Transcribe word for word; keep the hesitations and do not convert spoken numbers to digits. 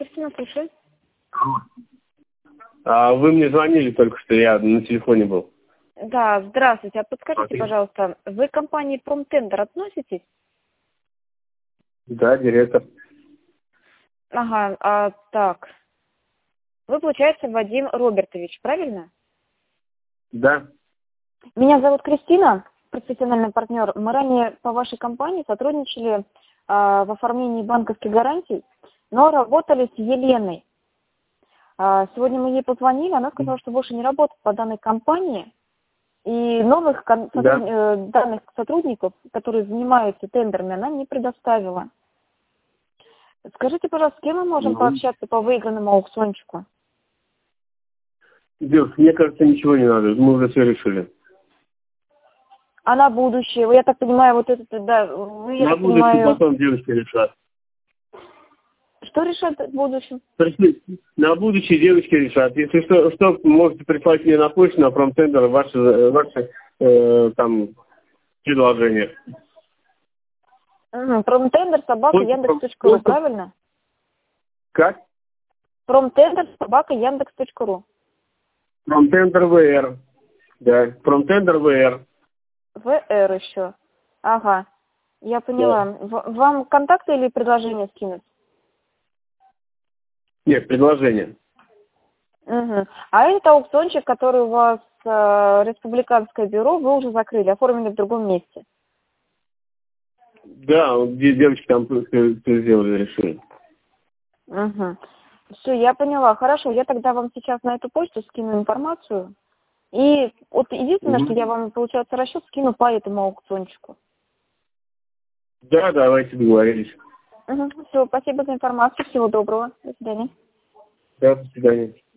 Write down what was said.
Кристина, слушаю. А вы мне звонили только что, я на телефоне был. Да, здравствуйте. А подскажите, Окей. пожалуйста, вы к компании Промтендер относитесь? Да, директор. Ага, а, так. Вы, получается, Вадим Робертович, правильно? Да. Меня зовут Кристина, профессиональный партнер. Мы ранее по вашей компании сотрудничали а, в оформлении банковских гарантий, но работали с Еленой. А, сегодня мы ей позвонили, она сказала, что больше не работает по данной компании. И новых кон- Да. сотруд- э, данных сотрудников, которые занимаются тендерами, она не предоставила. Скажите, пожалуйста, с кем мы можем Ну. пообщаться по выигранному аукциончику? Девушка, мне кажется, ничего не надо, мы уже все решили. А на будущее? Вы, я так понимаю, вот это, да, вы, я На так будущее понимаю, потом девочки решат. что решат в будущем? Пришли. На будущее девочки решат. Если что, что можете прислать мне на почту, на промтендер, ваши, ваши э, там предложения. Угу. Промтендер собака Почту яндекс пром- точка ру, почту- правильно? Как? Промтендер собака яндекс точка ру. Промтендер ВР. Да, промтендер ВР. ВР еще. Ага, я поняла. Да. В- вам контакты или предложения скинуть? Нет, предложение. Угу. А этот аукциончик, который у вас э, республиканское бюро, вы уже закрыли, оформили в другом месте. Да, вот де- девочки там все сделали, решили. Угу. Все, я поняла. Хорошо, я тогда вам сейчас на эту почту скину информацию. И вот единственное, Мгм. что я вам, получается, расчет скину по этому аукциончику. Да, давайте договорились. Угу. Все, спасибо за информацию. Всего доброго. До свидания. Да, до свидания.